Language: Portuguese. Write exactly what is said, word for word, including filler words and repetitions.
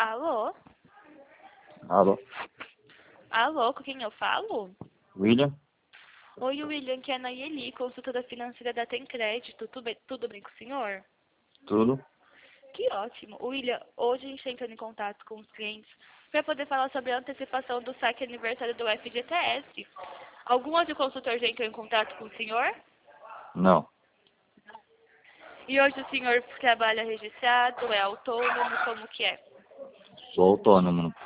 Alô? Alô? Alô, com quem eu falo? William? Oi, William, que é a Nayeli, consultora financeira da Tem Crédito. Tudo bem, tudo bem com o senhor? Tudo? Que ótimo. William, hoje a gente está entrando em contato com os clientes para poder falar sobre a antecipação do saque aniversário do F G T S. Algum outro consultor já entrou em contato com o senhor? Não. E hoje o senhor trabalha registrado, é autônomo, como que é? Sou autônomo, não